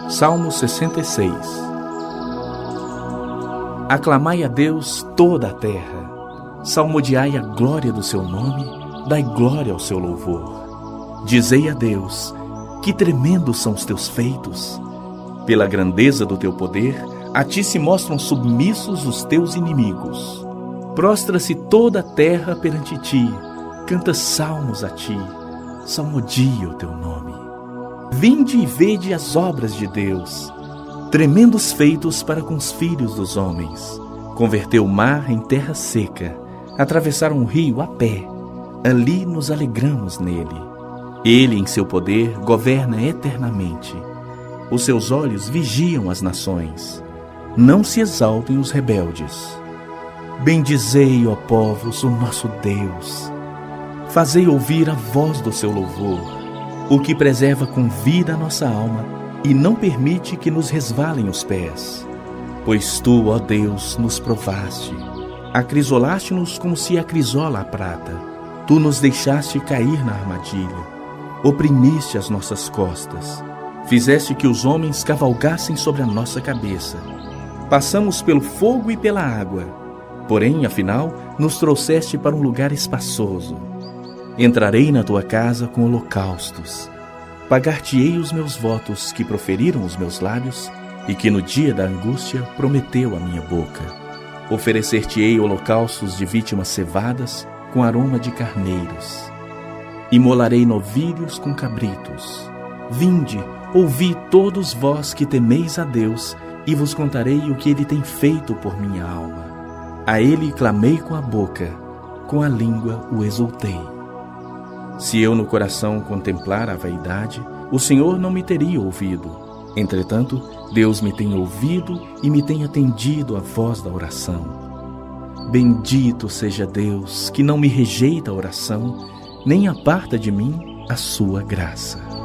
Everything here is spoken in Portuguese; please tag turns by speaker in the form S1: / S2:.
S1: Salmo 66. Aclamai a Deus toda a terra, salmodiai a glória do seu nome, dai glória ao seu louvor. Dizei a Deus, que tremendos são os teus feitos. Pela grandeza do teu poder, a ti se mostram submissos os teus inimigos. Prostra-se toda a terra perante ti, canta salmos a ti, salmodia o teu nome. Vinde e vede as obras de Deus, tremendos feitos para com os filhos dos homens. Converteu o mar em terra seca, atravessaram um rio a pé, ali nos alegramos nele. Ele, em seu poder, governa eternamente. Os seus olhos vigiam as nações. Não se exaltem os rebeldes. Bendizei, ó povos, o nosso Deus. Fazei ouvir a voz do seu louvor, o que preserva com vida a nossa alma e não permite que nos resvalem os pés. Pois tu, ó Deus, nos provaste, acrisolaste-nos como se acrisola a prata. Tu nos deixaste cair na armadilha, oprimiste as nossas costas, fizeste que os homens cavalgassem sobre a nossa cabeça. Passamos pelo fogo e pela água, porém, afinal, nos trouxeste para um lugar espaçoso. Entrarei na tua casa com holocaustos. Pagar-te-ei os meus votos que proferiram os meus lábios e que no dia da angústia prometeu a minha boca. Oferecer-te-ei holocaustos de vítimas cevadas com aroma de carneiros. Imolarei novilhos com cabritos. Vinde, ouvi todos vós que temeis a Deus, e vos contarei o que ele tem feito por minha alma. A ele clamei com a boca, com a língua o exultei. Se eu no coração contemplar a vaidade, o Senhor não me teria ouvido. Entretanto, Deus me tem ouvido e me tem atendido à voz da oração. Bendito seja Deus, que não me rejeita a oração, nem aparta de mim a sua graça.